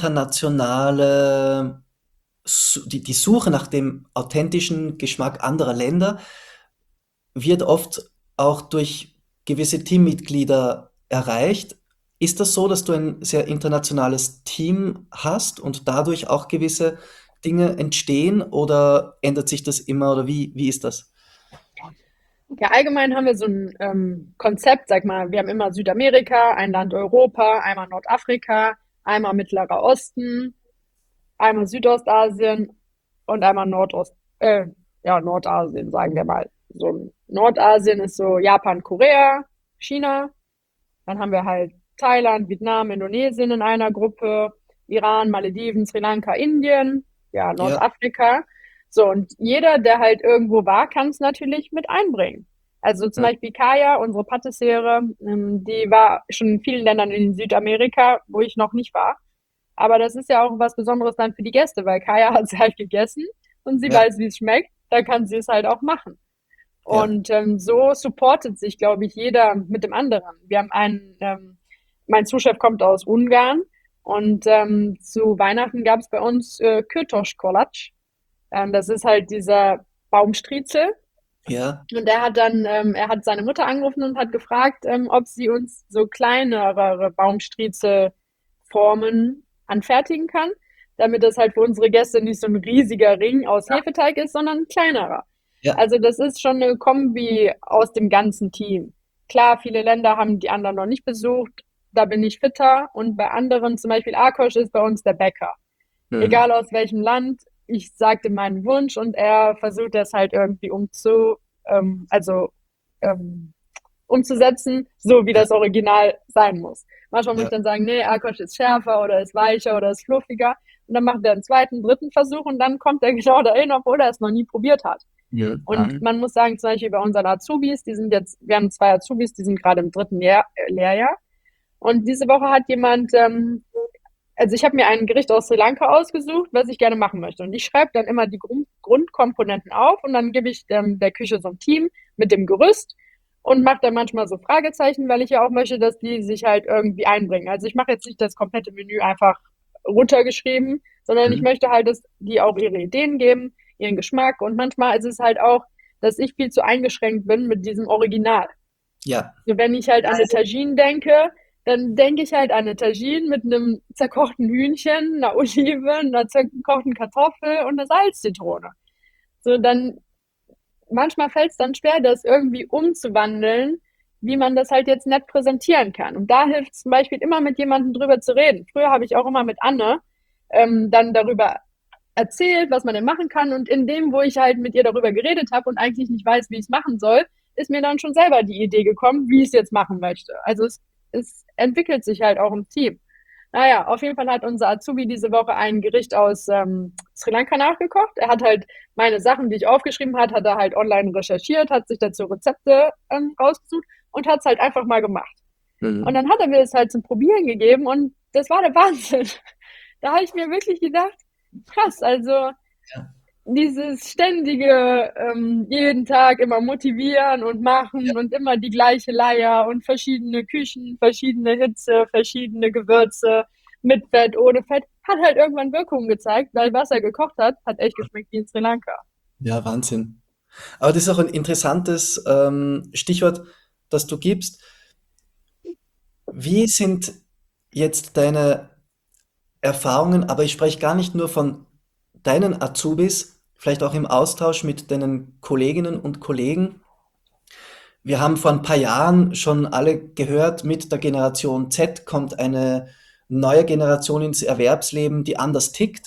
internationale, Su- die, die Suche nach dem authentischen Geschmack anderer Länder wird oft auch durch gewisse Teammitglieder erreicht. Ist das so, dass du ein sehr internationales Team hast und dadurch auch gewisse Dinge entstehen oder ändert sich das immer oder wie, wie ist das? Ja, allgemein haben wir so ein ähm, Konzept, sag mal, wir haben immer Südamerika, ein Land Europa, einmal Nordafrika, einmal Mittlerer Osten, einmal Südostasien und einmal Nordost, äh, ja, Nordasien, sagen wir mal. So Nordasien ist so Japan, Korea, China. Dann haben wir halt Thailand, Vietnam, Indonesien in einer Gruppe, Iran, Malediven, Sri Lanka, Indien, ja, Ja, Nordafrika. So, und jeder, der halt irgendwo war, kann es natürlich mit einbringen. Also zum ja, Beispiel Kaya, unsere Patissiere, ähm, die war schon in vielen Ländern in Südamerika, wo ich noch nicht war. Aber das ist ja auch was Besonderes dann für die Gäste, weil Kaya hat es halt gegessen und sie ja, weiß, wie es schmeckt, da kann sie es halt auch machen. ja, Und ähm, so supportet sich, glaube ich, jeder mit dem anderen. Wir haben einen, ähm, mein Zuschef kommt aus Ungarn und ähm, zu Weihnachten gab es bei uns äh, Kürtoschkolac. Ähm, das ist halt dieser Baumstriezel. ja, Und er hat dann, ähm, er hat seine Mutter angerufen und hat gefragt, ähm, ob sie uns so kleinere Baumstriezelformen anfertigen kann, damit das halt für unsere Gäste nicht so ein riesiger Ring aus Hefeteig ist, sondern ein kleinerer. ja, Also das ist schon eine Kombi aus dem ganzen Team. Klar, viele Länder haben die anderen noch nicht besucht, da bin ich fitter und bei anderen, zum Beispiel Arkosch ist bei uns der Bäcker. hm, Egal aus welchem Land, ich sagte meinen Wunsch und er versucht das halt irgendwie umzu, ähm, also ähm, umzusetzen, so wie ja, das Original sein muss. Manchmal muss ich ja, dann sagen, nee, Arkosch ist schärfer oder ist weicher oder ist fluffiger. Und dann macht er einen zweiten, dritten Versuch und dann kommt er genau dahin, obwohl er es noch nie probiert hat. ja, Und man muss sagen, zum Beispiel bei unseren Azubis, die sind jetzt, wir haben zwei Azubis, die sind gerade im dritten Jahr, äh, Lehrjahr. Und diese Woche hat jemand, ähm, also ich habe mir ein Gericht aus Sri Lanka ausgesucht, was ich gerne machen möchte. Und ich schreibe dann immer die Grund Grundkomponenten auf und dann gebe ich ähm, der Küche so ein Team mit dem Gerüst und mache dann manchmal so Fragezeichen, weil ich ja auch möchte, dass die sich halt irgendwie einbringen. Also ich mache jetzt nicht das komplette Menü einfach runtergeschrieben, sondern ich Mhm. möchte halt, dass die auch ihre Ideen geben, ihren Geschmack. Und manchmal ist es halt auch, dass ich viel zu eingeschränkt bin mit diesem Original. Ja, So, wenn ich halt an eine Tagine denke, dann denke ich halt an eine Tagine mit einem zerkochten Hühnchen, einer Olive, einer zerkochten Kartoffel und einer Salzzitrone. So, dann manchmal fällt es dann schwer, das irgendwie umzuwandeln, wie man das halt jetzt nett präsentieren kann. Und da hilft es zum Beispiel immer mit jemandem drüber zu reden. Früher habe ich auch immer mit Anne ähm, dann darüber erzählt, was man denn machen kann. Und in dem, wo ich halt mit ihr darüber geredet habe und eigentlich nicht weiß, wie ich es machen soll, ist mir dann schon selber die Idee gekommen, wie ich es jetzt machen möchte. Also es, es entwickelt sich halt auch im Team. Naja, auf jeden Fall hat unser Azubi diese Woche ein Gericht aus ähm, Sri Lanka nachgekocht. Er hat halt meine Sachen, die ich aufgeschrieben hat, hat er halt online recherchiert, hat sich dazu Rezepte ähm, rausgesucht und hat es halt einfach mal gemacht. Und mhm. dann hat er mir das halt zum Probieren gegeben und das war der Wahnsinn. Da habe ich mir wirklich gedacht, krass, also Ja, dieses ständige ähm, jeden Tag immer motivieren und ja, machen und immer die gleiche Leier und verschiedene Küchen, verschiedene Hitze, verschiedene Gewürze mit Fett, ohne Fett, hat halt irgendwann Wirkung gezeigt, weil was er gekocht hat, hat echt geschmeckt wie in Sri Lanka. ja, Wahnsinn. Aber das ist auch ein interessantes ähm, Stichwort, das du gibst. Wie sind jetzt deine Erfahrungen, aber ich spreche gar nicht nur von deinen Azubis, vielleicht auch im Austausch mit deinen Kolleginnen und Kollegen. Wir haben vor ein paar Jahren schon alle gehört, mit der Generation Z kommt eine neue Generation ins Erwerbsleben, die anders tickt.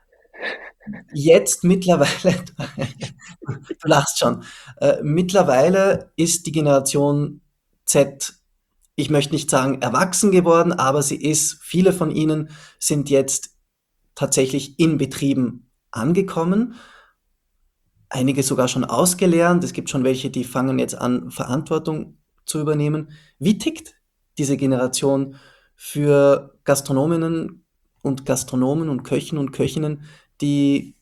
Jetzt mittlerweile, du lachst schon, äh, mittlerweile ist die Generation Z, ich möchte nicht sagen erwachsen geworden, aber sie ist, viele von ihnen sind jetzt tatsächlich in Betrieben angekommen, einige sogar schon ausgelernt. Es gibt schon welche, die fangen jetzt an, Verantwortung zu übernehmen. Wie tickt diese Generation für Gastronominnen und Gastronomen und Köchen und Köchinnen, die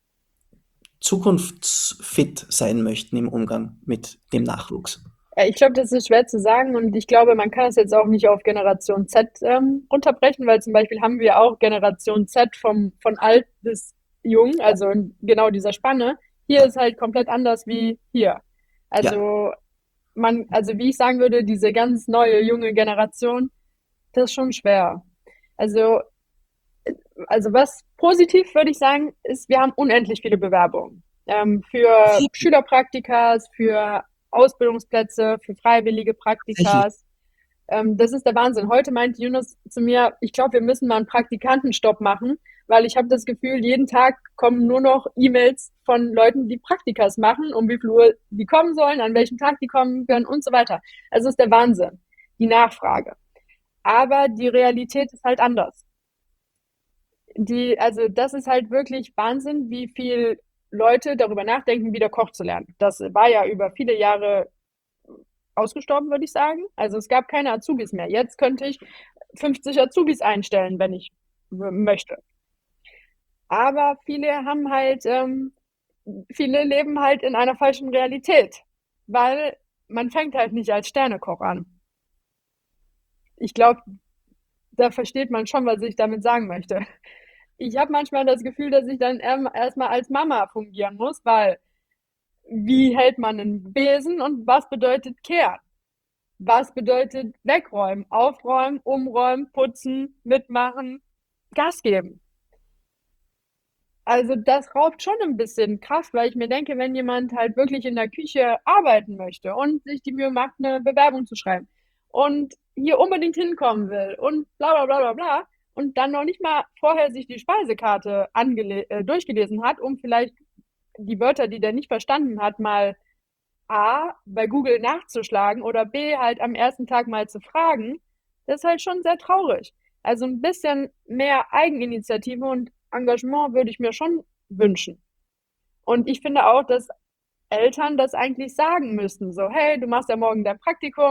zukunftsfit sein möchten im Umgang mit dem Nachwuchs? Ja, ich glaube, das ist schwer zu sagen und ich glaube, man kann es jetzt auch nicht auf Generation Z ähm, runterbrechen, weil zum Beispiel haben wir auch Generation Z vom, von alt bis jung, also in genau dieser Spanne. Hier Ja, ist halt komplett anders wie hier. ja, Also man, also wie ich sagen würde, diese ganz neue junge Generation, das ist schon schwer. Also, also was positiv würde ich sagen, ist, wir haben unendlich viele Bewerbungen. Ähm, für Schülerpraktikas, für Ausbildungsplätze, für freiwillige tatsächlich. Praktikas. Ähm, das ist der Wahnsinn. Heute meinte Yunus zu mir, ich glaube, wir müssen mal einen Praktikantenstopp machen, weil ich habe das Gefühl, jeden Tag kommen nur noch E-Mails von Leuten, die Praktikas machen, um wie viel Uhr die kommen sollen, an welchem Tag die kommen können und so weiter. Also es ist der Wahnsinn, die Nachfrage. Aber die Realität ist halt anders. Die, also das ist halt wirklich Wahnsinn, wie viel Leute darüber nachdenken, wieder Koch zu lernen. Das war ja über viele Jahre ausgestorben, würde ich sagen. Also es gab keine Azubis mehr. Jetzt könnte ich fünfzig Azubis einstellen, wenn ich möchte. Aber viele haben halt, ähm, viele leben halt in einer falschen Realität, weil man fängt halt nicht als Sternekoch an. Ich glaube, da versteht man schon, was ich damit sagen möchte. Ich habe manchmal das Gefühl, dass ich dann erstmal als Mama fungieren muss, weil wie hält man einen Besen und was bedeutet kehren? Was bedeutet wegräumen, aufräumen, umräumen, putzen, mitmachen, Gas geben? Also das raubt schon ein bisschen Kraft, weil ich mir denke, wenn jemand halt wirklich in der Küche arbeiten möchte und sich die Mühe macht, eine Bewerbung zu schreiben und hier unbedingt hinkommen will und bla bla bla bla bla und dann noch nicht mal vorher sich die Speisekarte angele äh, durchgelesen hat, um vielleicht die Wörter, die der nicht verstanden hat, mal A, bei Google nachzuschlagen oder B, halt am ersten Tag mal zu fragen, das ist halt schon sehr traurig. Also ein bisschen mehr Eigeninitiative und Engagement würde ich mir schon wünschen. Und ich finde auch, dass Eltern das eigentlich sagen müssten. So, hey, du machst ja morgen dein Praktikum,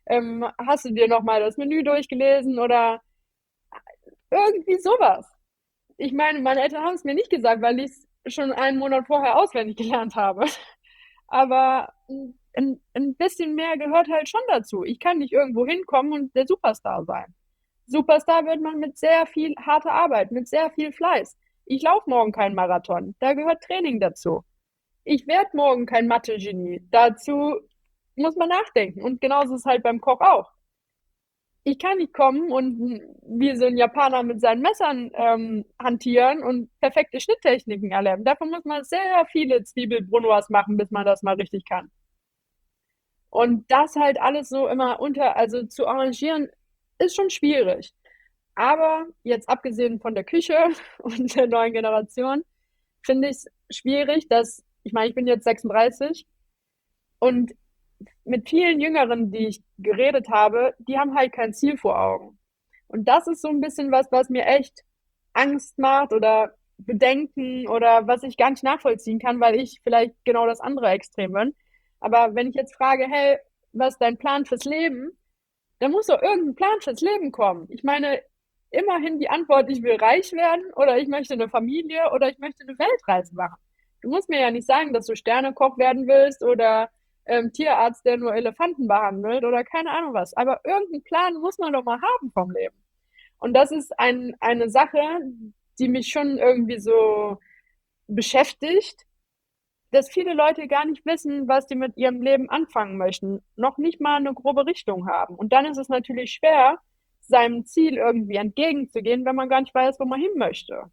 Ähm, hast du dir noch mal das Menü durchgelesen oder irgendwie sowas? Ich meine, meine Eltern haben es mir nicht gesagt, weil ich es schon einen Monat vorher auswendig gelernt habe. Aber ein, ein bisschen mehr gehört halt schon dazu. Ich kann nicht irgendwo hinkommen und der Superstar sein. Superstar wird man mit sehr viel harter Arbeit, mit sehr viel Fleiß. Ich laufe morgen keinen Marathon. Da gehört Training dazu. Ich werde morgen kein Mathe-Genie. Dazu muss man nachdenken. Und genauso ist es halt beim Koch auch. Ich kann nicht kommen und wie so ein Japaner mit seinen Messern ähm, hantieren und perfekte Schnitttechniken erlernen. Dafür muss man sehr viele Zwiebelbrunnwas machen, bis man das mal richtig kann. Und das halt alles so immer unter, also zu arrangieren, ist schon schwierig. Aber jetzt abgesehen von der Küche und der neuen Generation, finde ich es schwierig, dass, ich meine, ich bin jetzt sechsunddreißig und mit vielen Jüngeren, die ich geredet habe, die haben halt kein Ziel vor Augen. Und das ist so ein bisschen was, was mir echt Angst macht oder Bedenken oder was ich gar nicht nachvollziehen kann, weil ich vielleicht genau das andere Extrem bin. Aber wenn ich jetzt frage, hey, was ist dein Plan fürs Leben? Dann muss doch irgendein Plan fürs Leben kommen. Ich meine, immerhin die Antwort, ich will reich werden oder ich möchte eine Familie oder ich möchte eine Weltreise machen. Du musst mir ja nicht sagen, dass du Sternekoch werden willst oder ähm, Tierarzt, der nur Elefanten behandelt oder keine Ahnung was. Aber irgendeinen Plan muss man doch mal haben vom Leben. Und das ist ein, eine Sache, die mich schon irgendwie so beschäftigt, dass viele Leute gar nicht wissen, was die mit ihrem Leben anfangen möchten, noch nicht mal eine grobe Richtung haben. Und dann ist es natürlich schwer, seinem Ziel irgendwie entgegenzugehen, wenn man gar nicht weiß, wo man hin möchte.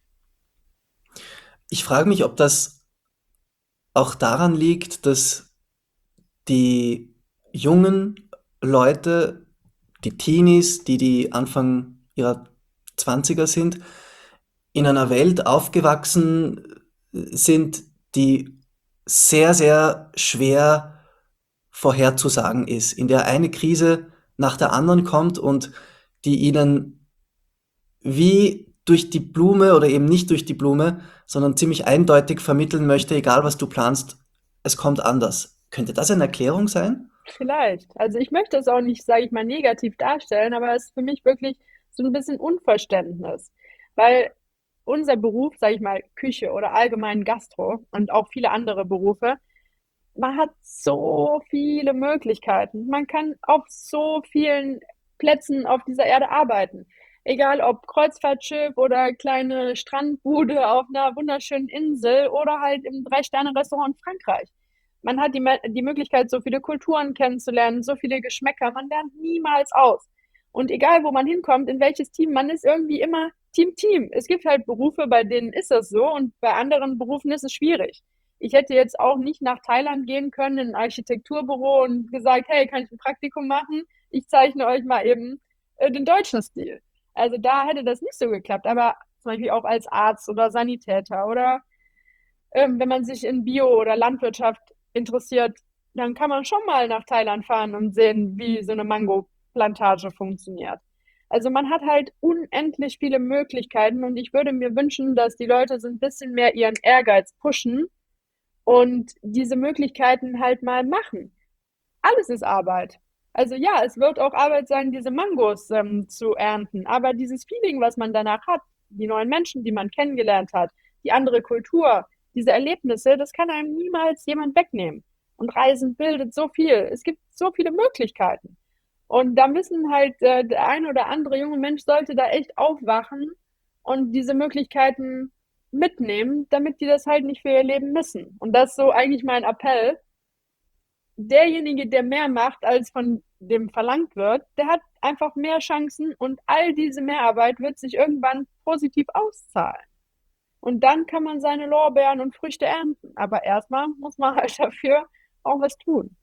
Ich frage mich, ob das auch daran liegt, dass die jungen Leute, die Teenies, die die Anfang ihrer Zwanziger sind, in einer Welt aufgewachsen sind, die sehr, sehr schwer vorherzusagen ist, in der eine Krise nach der anderen kommt und die ihnen wie durch die Blume oder eben nicht durch die Blume, sondern ziemlich eindeutig vermitteln möchte, egal was du planst, es kommt anders. Könnte das eine Erklärung sein? Vielleicht. Also ich möchte es auch nicht, sage ich mal, negativ darstellen, aber es ist für mich wirklich so ein bisschen Unverständnis. Weil unser Beruf, sage ich mal, Küche oder allgemein Gastro und auch viele andere Berufe, man hat so viele Möglichkeiten. Man kann auf so vielen Plätzen auf dieser Erde arbeiten. Egal ob Kreuzfahrtschiff oder kleine Strandbude auf einer wunderschönen Insel oder halt im Drei-Sterne-Restaurant in Frankreich. Man hat die, die Möglichkeit, so viele Kulturen kennenzulernen, so viele Geschmäcker. Man lernt niemals aus. Und egal, wo man hinkommt, in welches Team, man ist irgendwie immer Team, Team. Es gibt halt Berufe, bei denen ist das so und bei anderen Berufen ist es schwierig. Ich hätte jetzt auch nicht nach Thailand gehen können, in ein Architekturbüro und gesagt, hey, kann ich ein Praktikum machen? Ich zeichne euch mal eben äh, den deutschen Stil. Also da hätte das nicht so geklappt. Aber zum Beispiel auch als Arzt oder Sanitäter oder ähm, wenn man sich in Bio- oder Landwirtschaft interessiert, dann kann man schon mal nach Thailand fahren und sehen, wie so eine Mango-Plantage funktioniert. Also man hat halt unendlich viele Möglichkeiten und ich würde mir wünschen, dass die Leute so ein bisschen mehr ihren Ehrgeiz pushen und diese Möglichkeiten halt mal machen. Alles ist Arbeit. Also ja, es wird auch Arbeit sein, diese Mangos ähm, zu ernten, aber dieses Feeling, was man danach hat, die neuen Menschen, die man kennengelernt hat, die andere Kultur, diese Erlebnisse, das kann einem niemals jemand wegnehmen. Und Reisen bildet so viel. Es gibt so viele Möglichkeiten. Und da müssen halt äh, der ein oder andere junge Mensch sollte da echt aufwachen und diese Möglichkeiten mitnehmen, damit die das halt nicht für ihr Leben missen. Und das ist so eigentlich mein Appell. Derjenige, der mehr macht, als von dem verlangt wird, der hat einfach mehr Chancen und all diese Mehrarbeit wird sich irgendwann positiv auszahlen. Und dann kann man seine Lorbeeren und Früchte ernten. Aber erstmal muss man halt dafür auch was tun.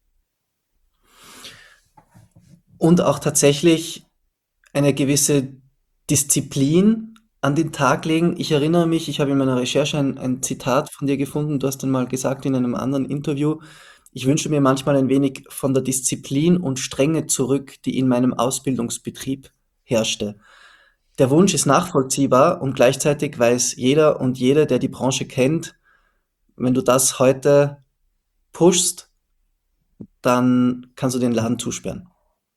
Und auch tatsächlich eine gewisse Disziplin an den Tag legen. Ich erinnere mich, ich habe in meiner Recherche ein, ein Zitat von dir gefunden. Du hast dann mal gesagt in einem anderen Interview, ich wünsche mir manchmal ein wenig von der Disziplin und Strenge zurück, die in meinem Ausbildungsbetrieb herrschte. Der Wunsch ist nachvollziehbar und gleichzeitig weiß jeder und jede, der die Branche kennt, wenn du das heute pushst, dann kannst du den Laden zusperren.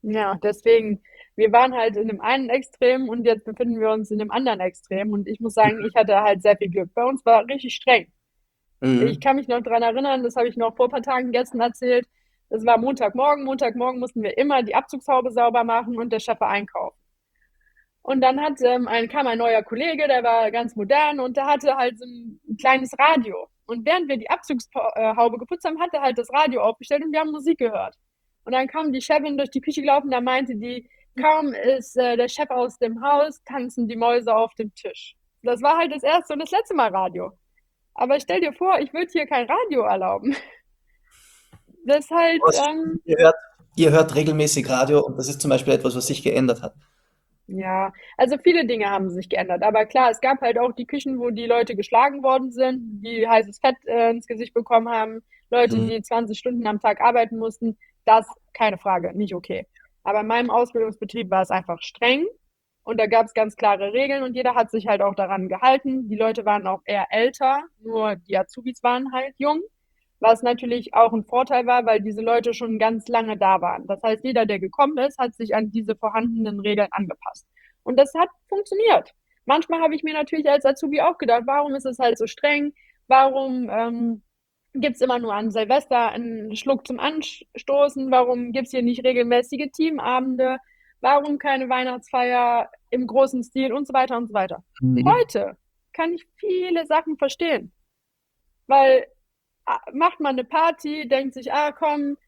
Ja, deswegen, wir waren halt in dem einen Extrem und jetzt befinden wir uns in dem anderen Extrem. Und ich muss sagen, ich hatte halt sehr viel Glück. Bei uns war richtig streng. Ich Mhm. kann mich noch dran erinnern, das habe ich noch vor ein paar Tagen gestern erzählt. Es war Montagmorgen. Montagmorgen mussten wir immer die Abzugshaube sauber machen und der Chef war einkaufen. Und dann hat, ähm, ein, kam ein neuer Kollege, der war ganz modern und der hatte halt so ein kleines Radio. Und während wir die Abzugshaube geputzt haben, hat er halt das Radio aufgestellt und wir haben Musik gehört. Und dann kam die Chefin durch die Küche gelaufen, da meinte die, kaum ist äh, der Chef aus dem Haus, tanzen die Mäuse auf dem Tisch. Das war halt das erste und das letzte Mal Radio. Aber stell dir vor, ich würde hier kein Radio erlauben. Das ist halt, Was ähm, ihr hört, ihr hört regelmäßig Radio und das ist zum Beispiel etwas, was sich geändert hat. ja, also viele Dinge haben sich geändert. Aber klar, es gab halt auch die Küchen, wo die Leute geschlagen worden sind, die heißes Fett äh, ins Gesicht bekommen haben, Leute, Mhm. die zwanzig Stunden am Tag arbeiten mussten. Das, keine Frage, nicht okay. Aber in meinem Ausbildungsbetrieb war es einfach streng und da gab es ganz klare Regeln und jeder hat sich halt auch daran gehalten. Die Leute waren auch eher älter, nur die Azubis waren halt jung, was natürlich auch ein Vorteil war, weil diese Leute schon ganz lange da waren. Das heißt, jeder, der gekommen ist, hat sich an diese vorhandenen Regeln angepasst. Und das hat funktioniert. Manchmal habe ich mir natürlich als Azubi auch gedacht, warum ist es halt so streng? Warum ähm, gibt es immer nur an Silvester einen Schluck zum Anstoßen? Warum gibt es hier nicht regelmäßige Teamabende? Warum keine Weihnachtsfeier im großen Stil und so weiter und so weiter? Mhm. Heute kann ich viele Sachen verstehen, weil ah, macht man eine Party, denkt sich, ah komm,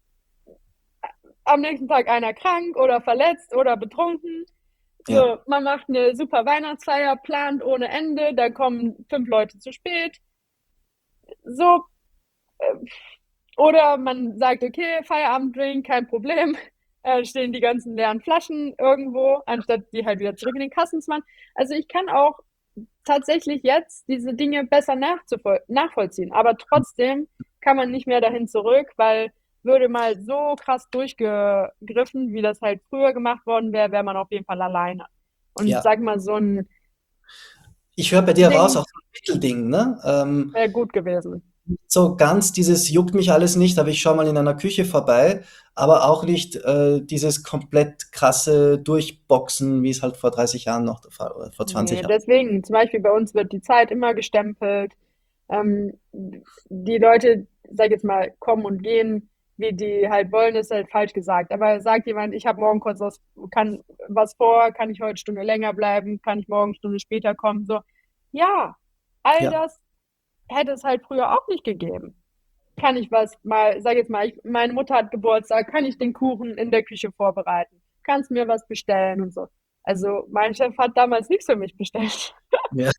am nächsten Tag einer krank oder verletzt oder betrunken. Ja. So, man macht eine super Weihnachtsfeier, plant ohne Ende, da kommen fünf Leute zu spät. So, äh, oder man sagt, okay, Feierabenddrink, kein Problem. Äh, stehen die ganzen leeren Flaschen irgendwo, anstatt die halt wieder zurück in den Kassen zu machen. Also ich kann auch tatsächlich jetzt diese Dinge besser nachzuvoll nachvollziehen. Aber trotzdem kann man nicht mehr dahin zurück, weil würde mal so krass durchgegriffen, wie das halt früher gemacht worden wäre, wäre man auf jeden Fall alleine. Und Ja. sag mal, so ein Ich höre bei dir raus Ding auch so ein Mittelding, ne? Ähm, wäre gut gewesen. so ganz dieses juckt mich alles nicht, aber ich schaue mal in einer Küche vorbei, aber auch nicht äh, dieses komplett krasse Durchboxen, wie es halt vor dreißig Jahren noch der Fall oder vor zwanzig Nee, Jahren. deswegen, zum Beispiel bei uns wird die Zeit immer gestempelt. Ähm, die Leute, sag ich jetzt mal, kommen und gehen, wie die halt wollen, ist halt falsch gesagt. Aber sagt jemand, ich habe morgen kurz was, kann, was vor, kann ich heute eine Stunde länger bleiben, kann ich morgen eine Stunde später kommen, so. Ja, all Ja, das hätte es halt früher auch nicht gegeben. Kann ich was mal, sag jetzt mal, ich, meine Mutter hat Geburtstag, kann ich den Kuchen in der Küche vorbereiten? Kannst mir was bestellen und so. Also mein Chef hat damals nichts für mich bestellt. ja.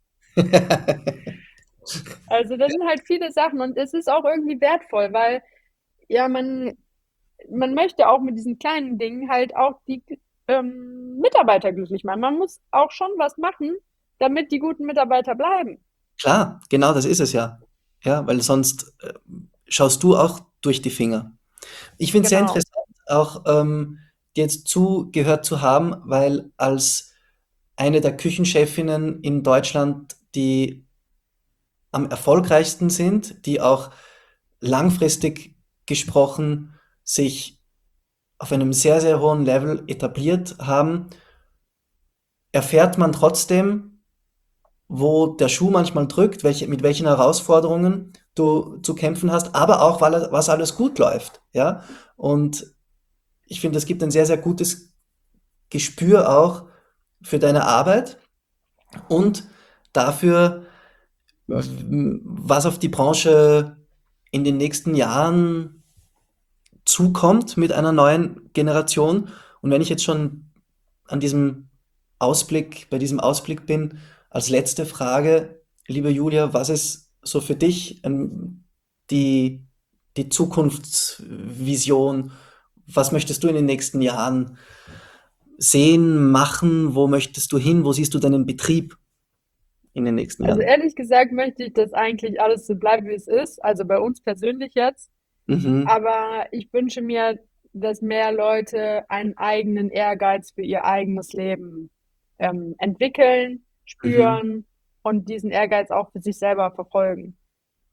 Also das sind halt viele Sachen und es ist auch irgendwie wertvoll, weil ja, man, man möchte auch mit diesen kleinen Dingen halt auch die ähm, Mitarbeiter glücklich machen. Man muss auch schon was machen, damit die guten Mitarbeiter bleiben. Klar, genau das ist es ja. Ja, weil sonst äh, schaust du auch durch die Finger. Ich finde es sehr Genau. interessant, auch ähm, dir jetzt zugehört zu haben, weil als eine der Küchenchefinnen in Deutschland, die am erfolgreichsten sind, die auch langfristig gesprochen sich auf einem sehr, sehr hohen Level etabliert haben, erfährt man trotzdem, wo der Schuh manchmal drückt, welche, mit welchen Herausforderungen du zu kämpfen hast, aber auch, weil, was alles gut läuft. Ja? Und ich finde, es gibt ein sehr, sehr gutes Gespür auch für deine Arbeit und dafür, was auf die Branche in den nächsten Jahren zukommt mit einer neuen Generation. Und wenn ich jetzt schon an diesem Ausblick, bei diesem Ausblick bin, als letzte Frage, liebe Julia, was ist so für dich ähm, die, die Zukunftsvision? Was möchtest du in den nächsten Jahren sehen, machen? Wo möchtest du hin? Wo siehst du deinen Betrieb in den nächsten Also Jahren? ehrlich gesagt möchte ich, dass eigentlich alles so bleibt, wie es ist. Also bei uns persönlich jetzt. Mhm, Aber ich wünsche mir, dass mehr Leute einen eigenen Ehrgeiz für ihr eigenes Leben ähm, entwickeln, mhm, spüren und diesen Ehrgeiz auch für sich selber verfolgen.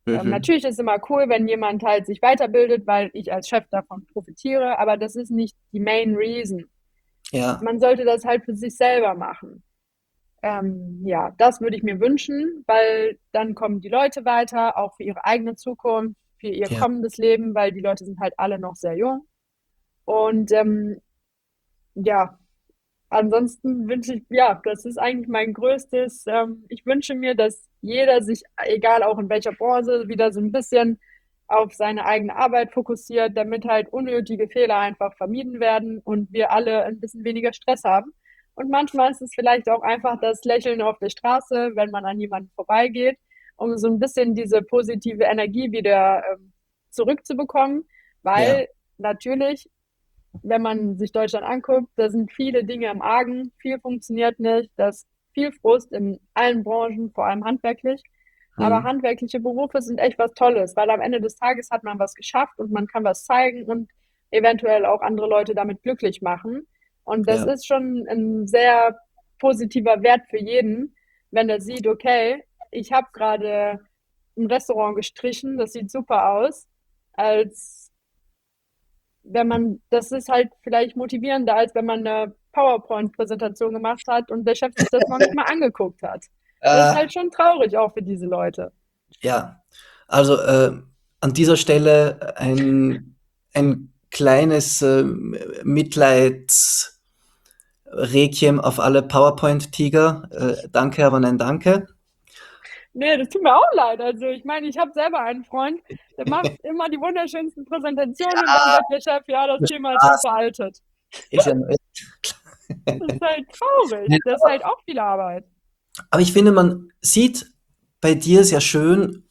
Ähm, Mhm. natürlich ist es immer cool, wenn jemand halt sich weiterbildet, weil ich als Chef davon profitiere, aber das ist nicht die Main Reason. Ja, Man sollte das halt für sich selber machen. Ähm, ja, das würde ich mir wünschen, weil dann kommen die Leute weiter, auch für ihre eigene Zukunft, für ihr ja, kommendes Leben, weil die Leute sind halt alle noch sehr jung. Und ähm, ja, ansonsten wünsche ich, ja, das ist eigentlich mein größtes, ähm, ich wünsche mir, dass jeder sich, egal auch in welcher Branche, wieder so ein bisschen auf seine eigene Arbeit fokussiert, damit halt unnötige Fehler einfach vermieden werden und wir alle ein bisschen weniger Stress haben. Und manchmal ist es vielleicht auch einfach das Lächeln auf der Straße, wenn man an jemanden vorbeigeht, um so ein bisschen diese positive Energie wieder ähm, zurückzubekommen, ja, weil natürlich, wenn man sich Deutschland anguckt, da sind viele Dinge im Argen, viel funktioniert nicht, da ist viel Frust in allen Branchen, vor allem handwerklich. Aber mhm. handwerkliche Berufe sind echt was Tolles, weil am Ende des Tages hat man was geschafft und man kann was zeigen und eventuell auch andere Leute damit glücklich machen. Und das Ja, ist schon ein sehr positiver Wert für jeden, wenn er sieht, okay, ich habe gerade ein Restaurant gestrichen, das sieht super aus, als wenn man, das ist halt vielleicht motivierender, als wenn man eine PowerPoint-Präsentation gemacht hat und der Chef sich das noch nicht mal angeguckt hat. Das ist äh, halt schon traurig auch für diese Leute. ja. Also äh, an dieser Stelle ein, ein kleines äh, Mitleidsrequiem auf alle PowerPoint-Tiger. Äh, danke, aber nein, danke. Nee, das tut mir auch leid. Also ich meine, ich habe selber einen Freund, der macht immer die wunderschönsten Präsentationen und dann sagt der Chef, ja, das Thema ist schon Spaß, veraltet. ist ja, Das ist halt traurig. Nein, Das ist halt auch viel Arbeit. aber ich finde, man sieht bei dir sehr schön,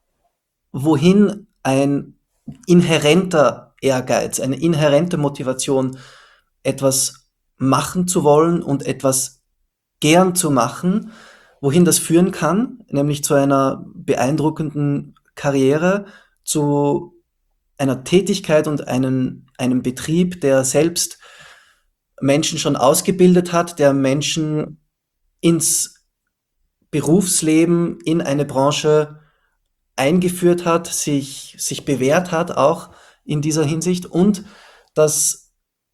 wohin ein inhärenter Ehrgeiz, eine inhärente Motivation, etwas machen zu wollen und etwas gern zu machen, wohin das führen kann, nämlich zu einer beeindruckenden Karriere, zu einer Tätigkeit und einem, einem Betrieb, der selbst Menschen schon ausgebildet hat, der Menschen ins Berufsleben, in eine Branche eingeführt hat, sich, sich bewährt hat, auch in dieser Hinsicht, und dass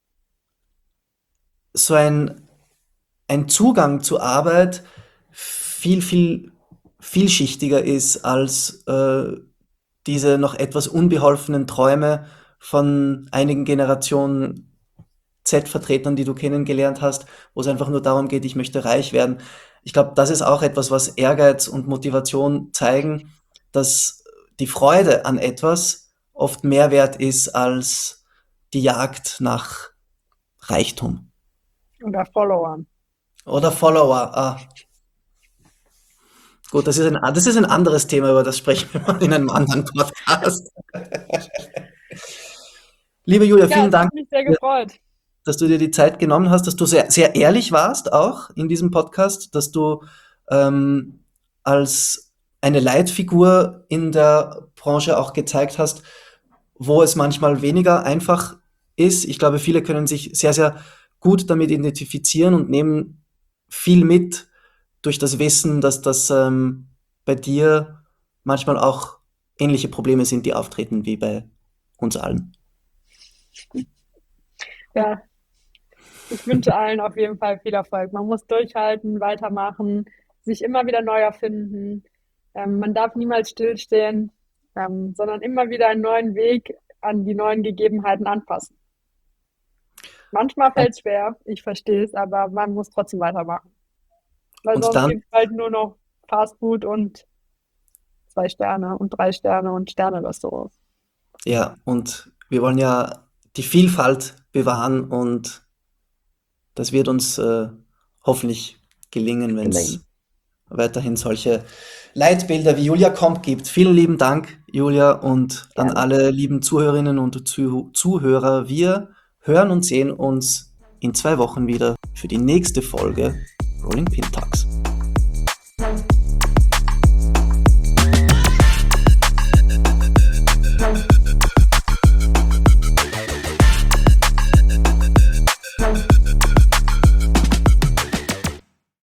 so ein, ein Zugang zur Arbeit viel, viel vielschichtiger ist als äh, diese noch etwas unbeholfenen Träume von einigen Generationen Z-Vertretern, die du kennengelernt hast, wo es einfach nur darum geht, ich möchte reich werden. Ich glaube, das ist auch etwas, was Ehrgeiz und Motivation zeigen, dass die Freude an etwas oft mehr wert ist als die Jagd nach Reichtum. Oder Followern. Oder Follower. Ah, gut, das ist ein, das ist ein anderes Thema, über das sprechen wir mal in einem anderen Podcast. Liebe Julia, Ja, vielen es Dank, hat mich sehr gefreut. dass du dir die Zeit genommen hast, dass du sehr, sehr ehrlich warst auch in diesem Podcast, dass du ähm, als eine Leitfigur in der Branche auch gezeigt hast, wo es manchmal weniger einfach ist. Ich glaube, viele können sich sehr, sehr gut damit identifizieren und nehmen viel mit durch das Wissen, dass das ähm, bei dir manchmal auch ähnliche Probleme sind, die auftreten wie bei uns allen. Ja, ich wünsche allen auf jeden Fall viel Erfolg. Man muss durchhalten, weitermachen, sich immer wieder neu erfinden. Ähm, man darf niemals stillstehen, ähm, sondern immer wieder einen neuen Weg an die neuen Gegebenheiten anpassen. Manchmal fällt es schwer, ich verstehe es, aber man muss trotzdem weitermachen. Weil Und sonst dann, gibt es halt nur noch Fast Food und zwei Sterne und drei Sterne und Sterne-Restaurants. ja, und wir wollen ja die Vielfalt bewahren, und das wird uns äh, hoffentlich gelingen, wenn Gelingen. es weiterhin solche Leitbilder wie Julia Komp gibt. Vielen lieben Dank, Julia, und an Gerne. alle lieben Zuhörerinnen und Zuh Zuhörer. Wir hören und sehen uns in zwei Wochen wieder für die nächste Folge Rolling Pin Talks.